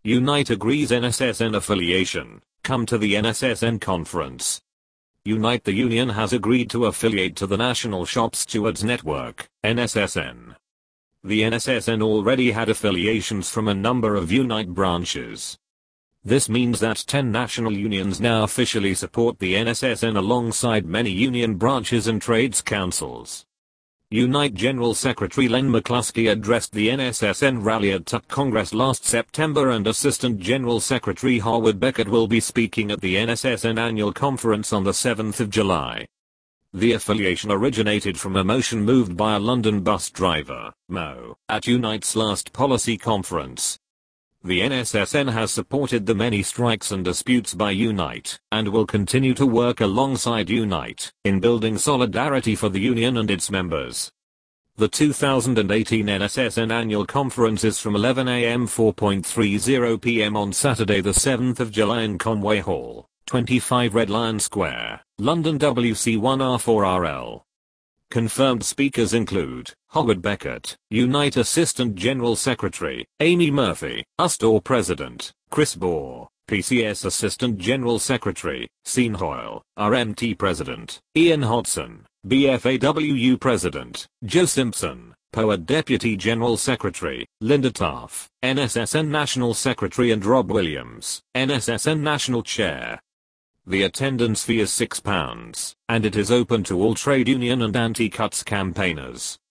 Unite agrees NSSN affiliation. Come to the NSSN conference. Unite, the union has agreed to affiliate to the National Shop Stewards Network, NSSN. The NSSN already had affiliations from a number of Unite branches. This means that 10 national unions now officially support the NSSN alongside many union branches and trades councils. Unite General Secretary Len McCluskey addressed the NSSN rally at Tuck Congress last September, and Assistant General Secretary Howard Beckett will be speaking at the NSSN annual conference on the 7th of July. The affiliation originated from a motion moved by a London bus driver, Mo, at Unite's last policy conference. The NSSN has supported the many strikes and disputes by Unite, and will continue to work alongside Unite in building solidarity for the union and its members. The 2018 NSSN annual conference is from 11 a.m. 4:30 p.m. on Saturday the 7th of July in Conway Hall, 25 Red Lion Square, London WC1R4RL. Confirmed speakers include Howard Beckett, Unite Assistant General Secretary, Amy Murphy, USTOR President, Chris Bohr, PCS Assistant General Secretary, Sean Hoyle, RMT President, Ian Hodson, BFAWU President, Joe Simpson, POA Deputy General Secretary, Linda Taff, NSSN National Secretary, and Rob Williams, NSSN National Chair. The attendance fee is £6, and it is open to all trade union and anti-cuts campaigners.